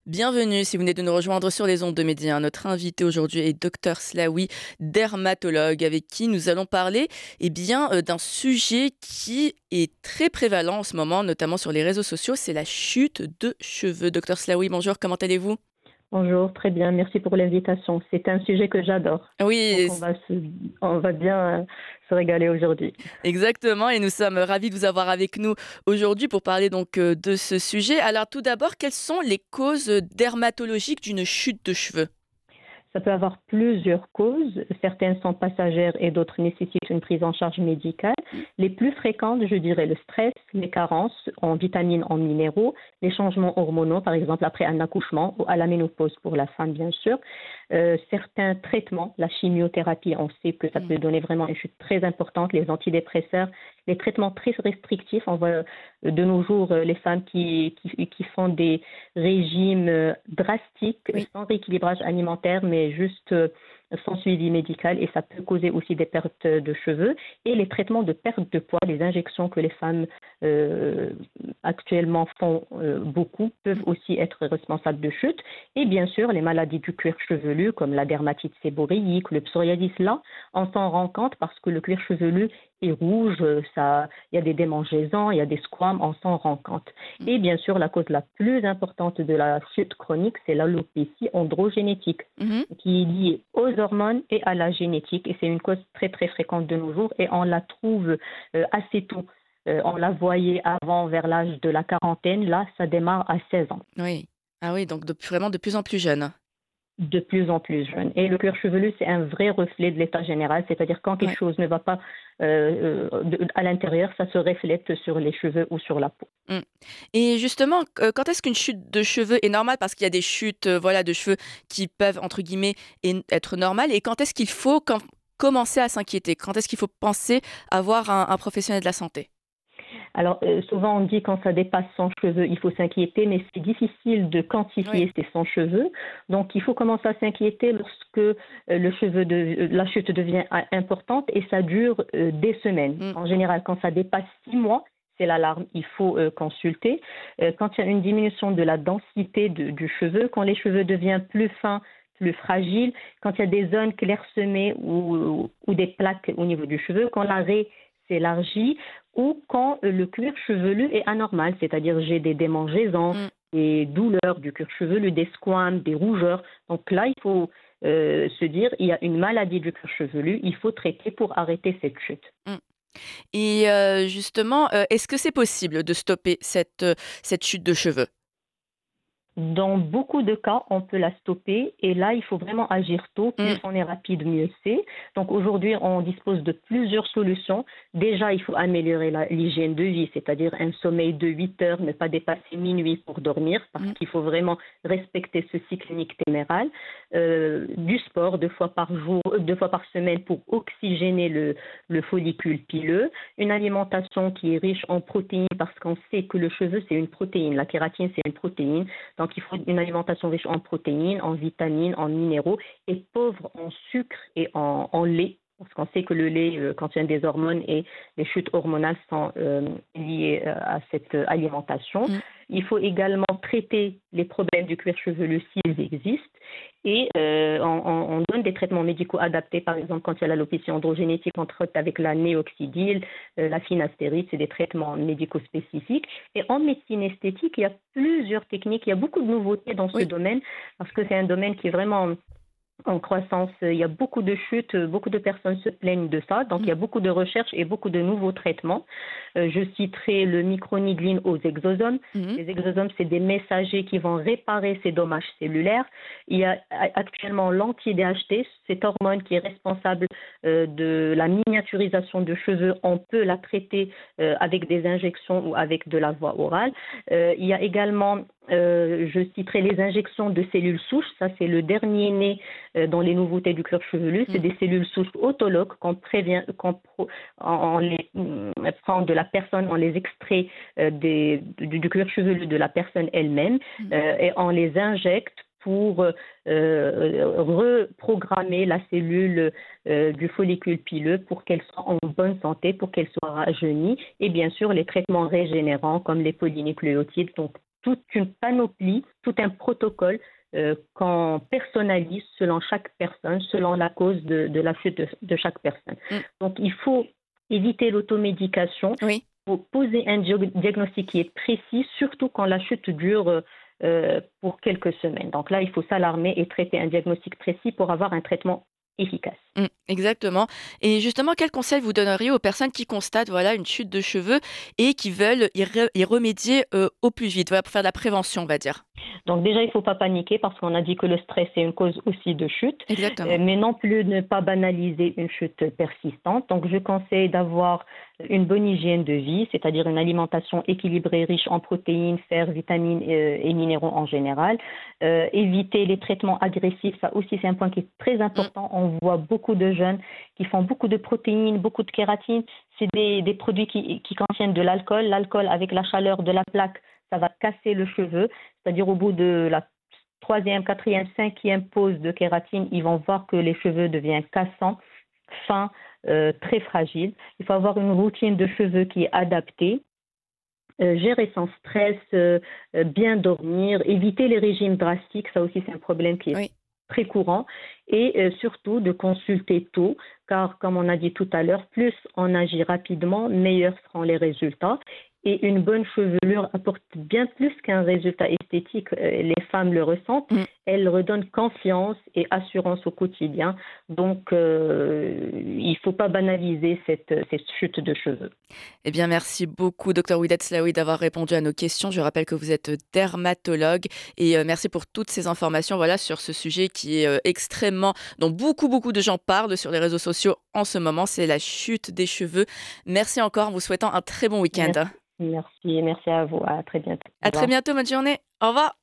Bienvenue si vous venez de nous rejoindre sur les ondes de Média. Notre invité aujourd'hui est Dr Slaoui, dermatologue, avec qui nous allons parler d'un sujet qui est très prévalent en ce moment, notamment sur les réseaux sociaux, c'est la chute de cheveux. Dr Slaoui, bonjour, comment allez-vous? Bonjour, très bien, merci pour l'invitation. C'est un sujet que j'adore. Oui, Donc on va bien se régaler aujourd'hui. exactement, et nous sommes ravis de vous avoir avec nous aujourd'hui pour parler de ce sujet. Alors tout d'abord, quelles sont les causes dermatologiques d'une chute de cheveux? Ça peut avoir plusieurs causes. Certaines sont passagères et d'autres nécessitent une prise en charge médicale. Les plus fréquentes, je dirais, le stress, les carences en vitamines, en minéraux, les changements hormonaux, par exemple après un accouchement ou à la ménopause pour la femme, bien sûr. Certains traitements, la chimiothérapie, on sait que ça Mm. peut donner vraiment une chute très importante, les antidépresseurs, les traitements très restrictifs. On voit de nos jours les femmes qui font des régimes drastiques, Oui. sans rééquilibrage alimentaire, mais juste sans suivi médical, et ça peut causer aussi des pertes de cheveux. Et les traitements de perte de poids, les injections que les femmes euh, actuellement font beaucoup, peuvent aussi être responsables de chute. Et bien sûr, les maladies du cuir chevelu, comme la dermatite séborrhéique, le psoriasis, là, on s'en rend compte parce que le cuir chevelu est rouge, il y a des démangeaisons, il y a des squames, on s'en rend compte. Mm. Et bien sûr, la cause la plus importante de la chute chronique, c'est l'alopécie androgénétique, Mhm. qui est liée aux hormones et à la génétique. Et c'est une cause très, très fréquente de nos jours et on la trouve assez tôt. On la voyait avant vers l'âge de la quarantaine. Là, ça démarre à 16 ans, Oui. Ah oui, donc vraiment de plus en plus jeune. de plus en plus jeune. Et le cuir chevelu, c'est un vrai reflet de l'état général, c'est-à-dire quand quelque Ouais. chose ne va pas à l'intérieur, ça se reflète sur les cheveux ou sur la peau. Mmh. Et justement, quand est-ce qu'une chute de cheveux est normale? Parce qu'il y a des chutes, voilà, de cheveux qui peuvent, entre guillemets, être normales, et quand est-ce qu'il faut commencer à s'inquiéter? Quand est-ce qu'il faut penser à voir un professionnel de la santé? Alors, souvent on dit quand ça dépasse 100 cheveux, il faut s'inquiéter, mais c'est difficile de Oui. quantifier ces 100 cheveux. Donc, il faut commencer à s'inquiéter lorsque la chute devient importante et ça dure des semaines. Mmh. En général, quand ça dépasse 6 mois, c'est l'alarme, il faut consulter. Quand il y a une diminution de la densité du cheveu, quand les cheveux deviennent plus fins, plus fragiles, quand il y a des zones clairsemées ou des plaques au niveau du cheveu, quand la raie s'élargit, ou quand le cuir chevelu est anormal, c'est-à-dire j'ai des démangeaisons, Mmh. des douleurs du cuir chevelu, des squames, des rougeurs. Donc là, il faut se dire, il y a une maladie du cuir chevelu, il faut traiter pour arrêter cette chute. Mmh. Et justement, est-ce que c'est possible de stopper cette chute de cheveux? Dans beaucoup de cas, on peut la stopper et là, il faut vraiment agir tôt. Plus Mmh. on est rapide, mieux c'est. Donc aujourd'hui, on dispose de plusieurs solutions. Déjà, il faut améliorer l'hygiène de vie, c'est-à-dire un sommeil de 8 heures, ne pas dépasser minuit pour dormir, parce Mmh. qu'il faut vraiment respecter ce cycle nictéméral. Du sport 2 fois par jour, 2 fois par semaine pour oxygéner le follicule pileux. Une alimentation qui est riche en protéines, parce qu'on sait que le cheveu, c'est une protéine. La kératine, c'est une protéine. Donc, il faut une alimentation riche en protéines, en vitamines, en minéraux et pauvre en sucre et en lait. Parce qu'on sait que le lait contient des hormones et les chutes hormonales sont liées à cette alimentation. Mmh. Il faut également traiter les problèmes du cuir chevelu s'ils existent. Et on donne des traitements médicaux adaptés, par exemple, quand il y a l'alopécie androgénétique, on traite avec la néoxydil, la finastéride, c'est des traitements médicaux spécifiques. Et en médecine esthétique, il y a plusieurs techniques, il y a beaucoup de nouveautés dans ce Oui. domaine, parce que c'est un domaine qui est vraiment en croissance. Il y a beaucoup de chutes, beaucoup de personnes se plaignent de ça. Donc, il Mmh. y a beaucoup de recherches et beaucoup de nouveaux traitements. Je citerai le micronidline aux exosomes. Mmh. Les exosomes, c'est des messagers qui vont réparer ces dommages cellulaires. Il y a actuellement l'anti-DHT, cette hormone qui est responsable de la miniaturisation de cheveux. On peut la traiter avec des injections ou avec de la voie orale. Il y a également je citerai les injections de cellules souches. Ça, c'est le dernier né dans les nouveautés du cuir chevelu. C'est Mmh. des cellules souches autologues on les prend de la personne, on les extrait du cuir chevelu de la personne elle-même Mmh. et on les injecte pour reprogrammer la cellule du follicule pileux pour qu'elle soit en bonne santé, pour qu'elle soit rajeunie. Et bien sûr, les traitements régénérants comme les polynucléotides, donc toute une panoplie, tout un protocole qu'on personnalise selon chaque personne, selon la cause de la chute de chaque personne. Mm. Donc, il faut éviter l'automédication, Oui. pour poser un diagnostic qui est précis, surtout quand la chute dure pour quelques semaines. Donc là, il faut s'alarmer et traiter un diagnostic précis pour avoir un traitement efficace. Exactement. Et justement, quel conseil vous donneriez aux personnes qui constatent voilà, une chute de cheveux et qui veulent y remédier au plus vite, voilà, pour faire de la prévention, on va dire? Donc déjà, il ne faut pas paniquer parce qu'on a dit que le stress est une cause aussi de chute, Exactement. mais non plus ne pas banaliser une chute persistante. Donc je conseille d'avoir une bonne hygiène de vie, c'est-à-dire une alimentation équilibrée, riche en protéines, fer, vitamines et minéraux en général. Éviter les traitements agressifs, ça aussi c'est un point qui est très Mm. important. On voit beaucoup de jeunes qui font beaucoup de protéines, beaucoup de kératine. C'est des produits qui contiennent de l'alcool. L'alcool avec la chaleur de la plaque, ça va casser le cheveu. C'est-à-dire au bout de la troisième, quatrième, cinquième pause de kératine, ils vont voir que les cheveux deviennent cassants, fins, très fragiles. Il faut avoir une routine de cheveux qui est adaptée. Gérer son stress, bien dormir, éviter les régimes drastiques, ça aussi c'est un problème qui est Oui. très courant, et surtout de consulter tôt, car comme on a dit tout à l'heure, plus on agit rapidement, meilleurs seront les résultats. Et une bonne chevelure apporte bien plus qu'un résultat esthétique. Les femmes le ressentent. Mm. Elle redonne confiance et assurance au quotidien. Donc, il ne faut pas banaliser cette chute de cheveux. Eh bien, merci beaucoup, Dr. Ouidat Slaoui, d'avoir répondu à nos questions. Je rappelle que vous êtes dermatologue et merci pour toutes ces informations voilà, sur ce sujet qui est extrêmement, dont beaucoup de gens parlent sur les réseaux sociaux en ce moment. C'est la chute des cheveux. Merci encore en vous souhaitant un très bon week-end. Merci, merci à vous. À très bientôt. Au À très revoir. bientôt, bonne journée. Au revoir.